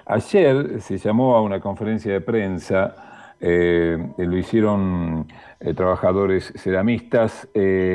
Ayer se llamó a una conferencia de prensa, lo hicieron trabajadores ceramistas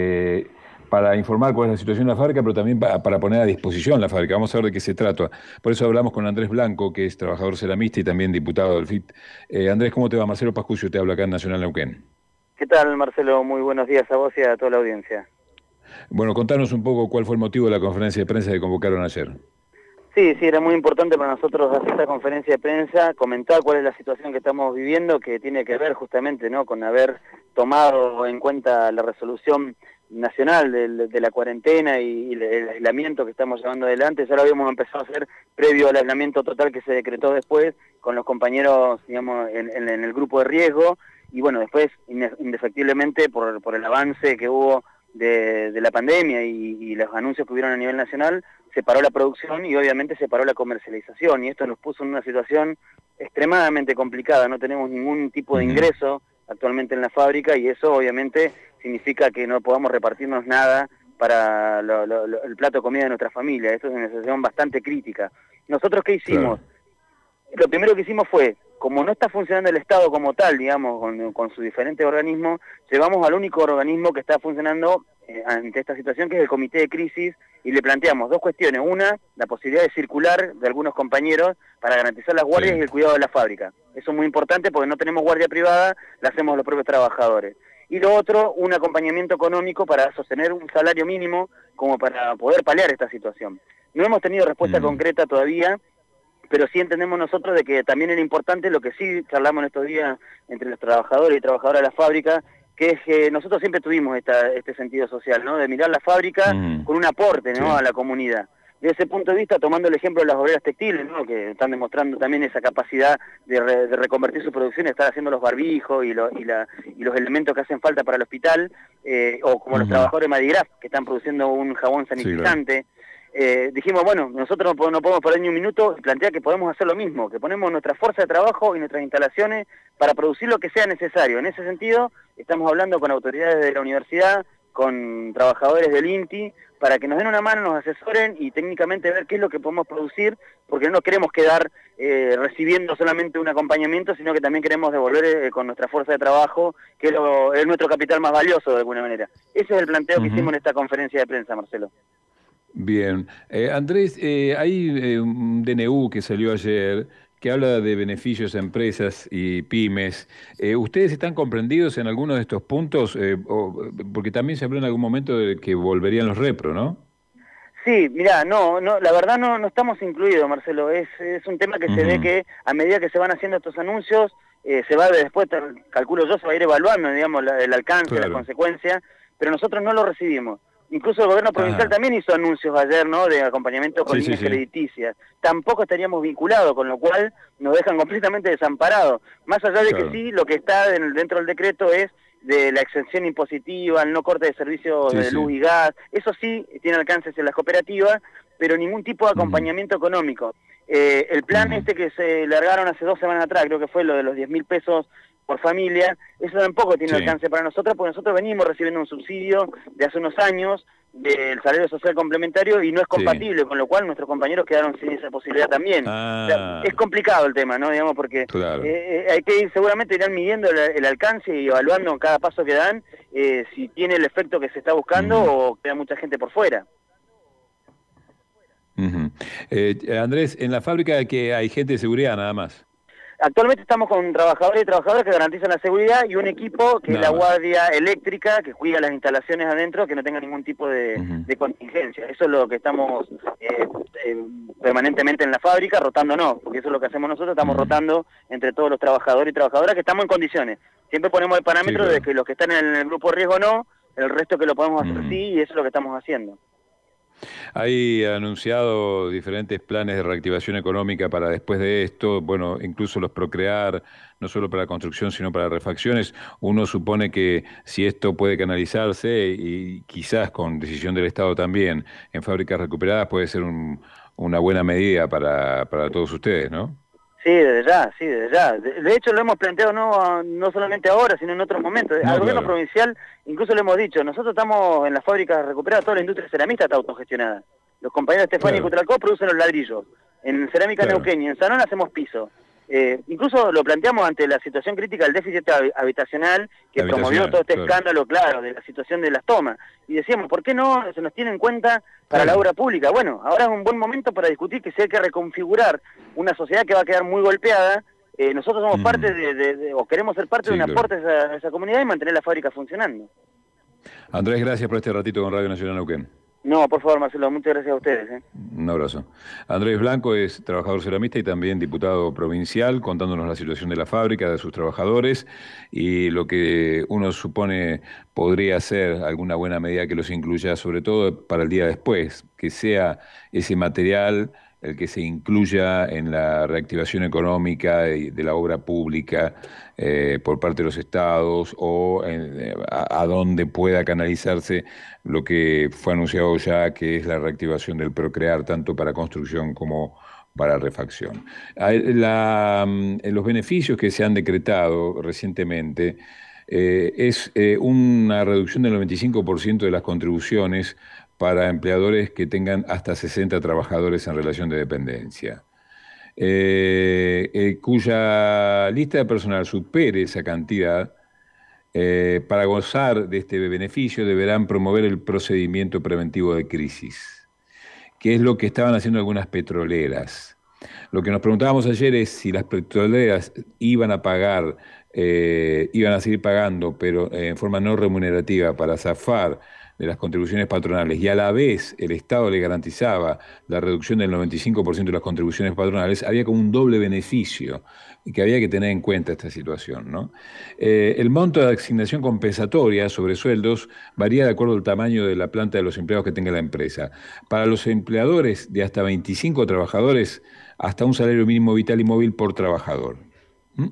para informar cuál es la situación de la fábrica, pero también para poner a disposición la fábrica. Vamos a ver de qué se trata. Por eso hablamos con Andrés Blanco, que es trabajador ceramista y también diputado del FIT. Andrés, ¿cómo te va? Marcelo Pascucio te habla acá en Nacional Neuquén. ¿Qué tal, Marcelo? Muy buenos días a vos y a toda la audiencia. Bueno, contanos un poco cuál fue el motivo de la conferencia de prensa que convocaron ayer. Sí, era muy importante para nosotros hacer esta conferencia de prensa, comentar cuál es la situación que estamos viviendo, que tiene que ver justamente, ¿no?, con haber tomado en cuenta la resolución nacional de la cuarentena y el aislamiento que estamos llevando adelante. Ya lo habíamos empezado a hacer previo al aislamiento total que se decretó después con los compañeros, digamos, en el grupo de riesgo, y bueno, después, indefectiblemente, por el avance que hubo de la pandemia y los anuncios que hubieron a nivel nacional, se paró la producción y obviamente se paró la comercialización, y esto nos puso en una situación extremadamente complicada. No tenemos ningún tipo de Ujú. ingreso actualmente en la fábrica, y eso obviamente significa que no podamos repartirnos nada para el plato de comida de nuestra familia. Esto es una situación bastante crítica. ¿Nosotros qué Claro. hicimos? Lo primero que hicimos fue, como no está funcionando el Estado como tal, digamos, con sus diferentes organismos, llevamos al único organismo que está funcionando ante esta situación, que es el Comité de Crisis, y le planteamos dos cuestiones. Una, la posibilidad de circular de algunos compañeros para garantizar las Sí. guardias y el cuidado de la fábrica. Eso es muy importante porque no tenemos guardia privada, la hacemos los propios trabajadores. Y lo otro, un acompañamiento económico para sostener un salario mínimo como para poder paliar esta situación. No hemos tenido respuesta Mm. concreta todavía, pero sí entendemos nosotros de que también era importante lo que sí charlamos en estos días entre los trabajadores y trabajadoras de la fábrica, que es que nosotros siempre tuvimos este sentido social, ¿no?, de mirar la fábrica Mm. con un aporte, ¿no?, Sí. a la comunidad. Desde ese punto de vista, tomando el ejemplo de las obreras textiles, ¿no?, que están demostrando también esa capacidad de reconvertir su producción, estar haciendo los barbijos y los elementos que hacen falta para el hospital, o como los Ujú. trabajadores de Madigraf, que están produciendo un jabón Sí, claro. sanitizante. Dijimos, bueno, nosotros no podemos parar ni un minuto y plantear que podemos hacer lo mismo, que ponemos nuestra fuerza de trabajo y nuestras instalaciones para producir lo que sea necesario. En ese sentido, estamos hablando con autoridades de la universidad, con trabajadores del INTI, para que nos den una mano, nos asesoren y técnicamente ver qué es lo que podemos producir, porque no nos queremos quedar recibiendo solamente un acompañamiento, sino que también queremos devolver con nuestra fuerza de trabajo, que es nuestro capital más valioso de alguna manera. Ese es el planteo que hicimos Ujú. en esta conferencia de prensa, Marcelo. Bien. Andrés, hay un DNU que salió ayer que habla de beneficios a empresas y pymes. ¿Ustedes están comprendidos en algunos de estos puntos? Porque también se habló en algún momento de que volverían los repro, ¿no? Sí, mirá, la verdad no estamos incluidos, Marcelo. Es un tema que se ve Ujú. que a medida que se van haciendo estos anuncios, se va después, calculo yo, se va a ir evaluando, digamos, el alcance, las Claro. consecuencias, pero nosotros no lo recibimos. Incluso el gobierno provincial Ajá. también hizo anuncios ayer, ¿no?, de acompañamiento con Sí, sí, líneas sí. crediticias. Tampoco estaríamos vinculados, con lo cual nos dejan completamente desamparados. Más allá de que Claro. sí, lo que está dentro del decreto es de la exención impositiva, el no corte de servicios Sí, de sí. luz y gas. Eso sí tiene alcances en las cooperativas, pero ningún tipo de Ujú. acompañamiento económico. El plan Ujú. este que se largaron hace 2 semanas atrás, creo que fue lo de los 10.000 pesos por familia, eso tampoco tiene Sí. alcance para nosotros, porque nosotros venimos recibiendo un subsidio de hace unos años del salario social complementario y no es Sí. compatible, con lo cual nuestros compañeros quedaron sin esa posibilidad también. O sea, es Ah, complicado el tema, ¿no?, digamos, porque claro. hay que ir, seguramente irán midiendo el alcance y evaluando en cada paso que dan si tiene el efecto que se está buscando Ujú. o queda mucha gente por fuera. Ujú. Andrés, en la fábrica que hay gente de seguridad nada más. Actualmente estamos con trabajadores y trabajadoras que garantizan la seguridad y un equipo que es la Nada más. guardia eléctrica que cuida las instalaciones adentro, que no tenga ningún tipo Ujú. de contingencia. Eso es lo que estamos eh, permanentemente en la fábrica, rotándonos, porque eso es lo que hacemos nosotros, estamos Ujú. rotando entre todos los trabajadores y trabajadoras que estamos en condiciones. Siempre ponemos el Sí, parámetro de claro. que los que están en el grupo de riesgo no, el resto que lo podemos hacer Ujú. sí, y eso es lo que estamos haciendo. Hay anunciado diferentes planes de reactivación económica para después de esto, bueno, incluso los Procrear, no solo para construcción, sino para refacciones. Uno supone que si esto puede canalizarse y quizás con decisión del Estado también en fábricas recuperadas puede ser una buena medida para todos ustedes, ¿no? Sí, desde ya, sí, desde ya. De hecho, lo hemos planteado no solamente ahora, sino en otros momentos. Al No, gobierno claro. provincial incluso le hemos dicho, nosotros estamos en las fábricas recuperadas, toda la industria ceramista está autogestionada. Los compañeros de Estefania y Claro. Cutralcó producen los ladrillos. En Cerámica Claro. Neuquén y en Sanón hacemos piso. Incluso lo planteamos ante la situación crítica del déficit habitacional que promovió todo Habitacional, este claro. escándalo, claro, de la situación de las tomas. Y decíamos, ¿por qué no se nos tiene en cuenta para la Claro. obra pública? Bueno, ahora es un buen momento para discutir que si hay que reconfigurar una sociedad que va a quedar muy golpeada. Nosotros somos parte o queremos ser parte de Sí, un claro. aporte a esa comunidad y mantener la fábrica funcionando. Andrés, gracias por este ratito con Radio Nacional Neuquén. No, por favor, Marcelo, muchas gracias a ustedes. Un abrazo. Andrés Blanco es trabajador ceramista y también diputado provincial, contándonos la situación de la fábrica, de sus trabajadores y lo que uno supone podría ser alguna buena medida que los incluya, sobre todo para el día después, que sea ese material el que se incluya en la reactivación económica de la obra pública por parte de los estados o a donde pueda canalizarse lo que fue anunciado ya, que es la reactivación del Procrear, tanto para construcción como para refacción. Los beneficios que se han decretado recientemente es una reducción del 95% de las contribuciones para empleadores que tengan hasta 60 trabajadores en relación de dependencia. Cuya lista de personal supere esa cantidad, para gozar de este beneficio deberán promover el procedimiento preventivo de crisis, que es lo que estaban haciendo algunas petroleras. Lo que nos preguntábamos ayer es si las petroleras iban a pagar, iban a seguir pagando, pero en forma no remunerativa para zafar de las contribuciones patronales y a la vez el Estado le garantizaba la reducción del 95% de las contribuciones patronales, había como un doble beneficio y que había que tener en cuenta esta situación, ¿no? El monto de asignación compensatoria sobre sueldos varía de acuerdo al tamaño de la planta de los empleados que tenga la empresa. Para los empleadores de hasta 25 trabajadores, hasta un salario mínimo vital y móvil por trabajador. ¿Mm?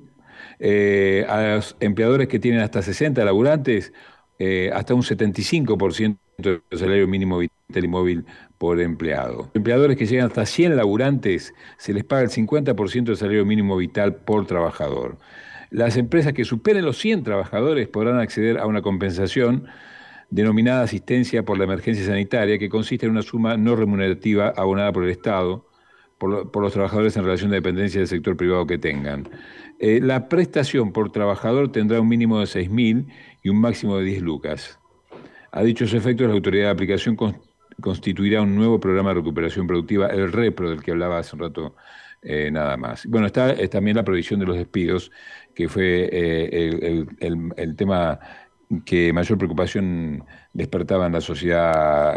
A los empleadores que tienen hasta 60 laburantes, hasta un 75% del salario mínimo vital y móvil por empleado. Empleadores que llegan hasta 100 laburantes, se les paga el 50% del salario mínimo vital por trabajador. Las empresas que superen los 100 trabajadores podrán acceder a una compensación denominada asistencia por la emergencia sanitaria, que consiste en una suma no remunerativa abonada por el Estado por los trabajadores en relación de dependencia del sector privado que tengan. La prestación por trabajador tendrá un mínimo de 6.000 y un máximo de 10 lucas. A dichos efectos, la autoridad de aplicación constituirá un nuevo programa de recuperación productiva, el REPRO, del que hablaba hace un rato nada más. Bueno, está también la prohibición de los despidos, que fue el tema que mayor preocupación despertaba en la sociedad,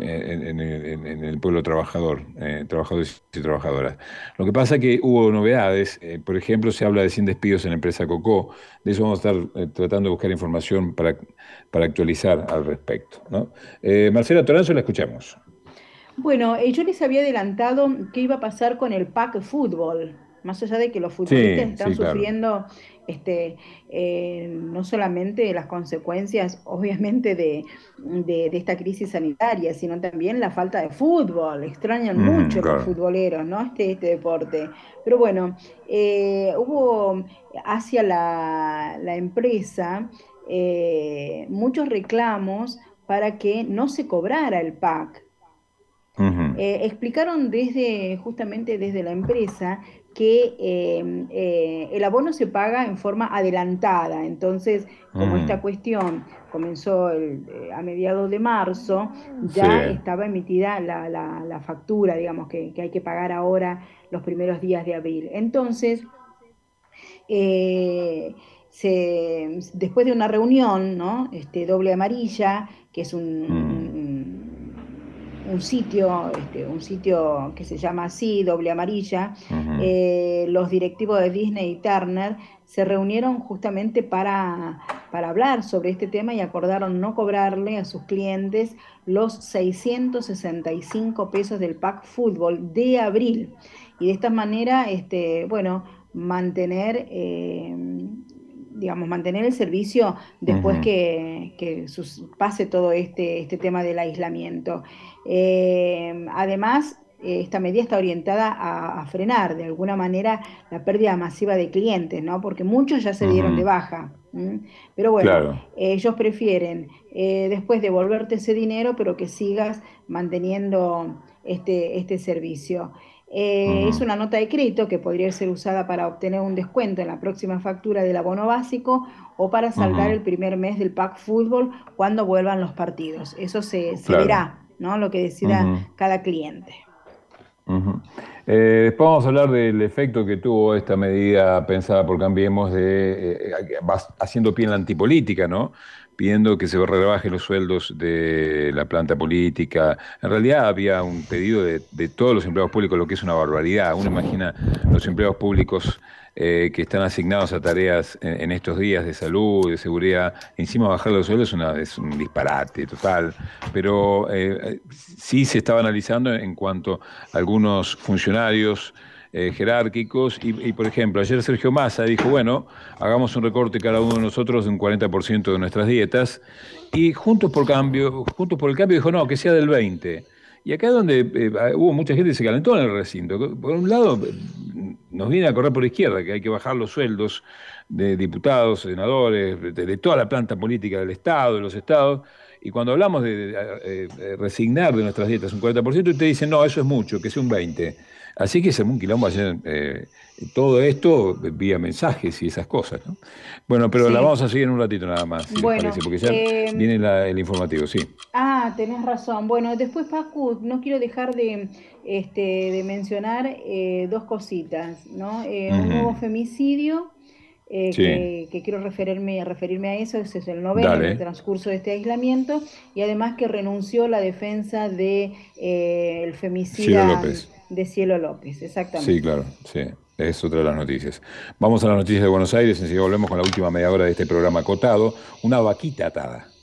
en el pueblo trabajador, trabajadores y trabajadoras. Lo que pasa es que hubo novedades, por ejemplo, se habla de 100 despidos en la empresa Cocó, de eso vamos a estar tratando de buscar información para actualizar al respecto, ¿no? Marcela Toranzo, la escuchamos. Bueno, yo les había adelantado qué iba a pasar con el PAC fútbol, más allá de que los futbolistas Sí, están sí, claro. sufriendo no solamente las consecuencias, obviamente, de esta crisis sanitaria, sino también la falta de fútbol. Extrañan mucho los Claro. futboleros, ¿no? Este deporte. Pero bueno, hubo hacia la empresa muchos reclamos para que no se cobrara el PAC. Explicaron justamente desde la empresa que el abono se paga en forma adelantada, entonces como esta cuestión comenzó a mediados de marzo, Sí. ya estaba emitida la factura, digamos, que hay que pagar ahora los primeros días de abril. Entonces, después de una reunión, ¿no? Doble Amarilla, que es un sitio que se llama así, Doble Amarilla, los directivos de Disney y Turner se reunieron justamente para hablar sobre este tema y acordaron no cobrarle a sus clientes los 665 pesos del pack fútbol de abril. Y de esta manera, bueno, mantener el servicio después que pase todo este tema del aislamiento. Además, esta medida está orientada a frenar de alguna manera la pérdida masiva de clientes, ¿no? Porque muchos ya se dieron de baja. Pero bueno, Claro. ellos prefieren después devolverte ese dinero, pero que sigas manteniendo este servicio. Es una nota de crédito que podría ser usada para obtener un descuento en la próxima factura del abono básico o para saldar el primer mes del pack fútbol cuando vuelvan los partidos. Eso se Claro. verá, ¿no? Lo que decida cada cliente. Después vamos a hablar del efecto que tuvo esta medida pensada por Cambiemos haciendo pie en la antipolítica, ¿no? Pidiendo que se rebajen los sueldos de la planta política. En realidad había un pedido de todos los empleados públicos, lo que es una barbaridad. Uno imagina los empleados públicos que están asignados a tareas en estos días de salud, de seguridad. Encima bajar los sueldos es un disparate total. Pero sí se estaba analizando en cuanto a algunos funcionarios jerárquicos y, por ejemplo, ayer Sergio Massa dijo, bueno, hagamos un recorte cada uno de nosotros de un 40% de nuestras dietas, y Juntos por el Cambio dijo, no, que sea del 20%. Y acá es donde hubo mucha gente que se calentó en el recinto. Por un lado, nos viene a correr por la izquierda, que hay que bajar los sueldos de diputados, senadores, de toda la planta política del Estado, de los estados, y cuando hablamos de resignar de nuestras dietas un 40%, ustedes dicen, no, eso es mucho, que sea un 20%. Así que se armó un quilombo ayer, todo esto vía mensajes y esas cosas, ¿no? Bueno, pero la vamos a seguir en un ratito nada más, si les parece, porque ya viene el informativo, sí. Tenés razón. Bueno, después, Pacu, no quiero dejar de mencionar dos cositas, ¿no? Un nuevo femicidio, que quiero referirme a eso, ese es el noveno en el transcurso de este aislamiento, y además que renunció la defensa de el femicida de Cielo López, exactamente. Sí, claro, sí. Es otra de las noticias. Vamos a las noticias de Buenos Aires, enseguida volvemos con la última media hora de este programa acotado. Una vaquita atada.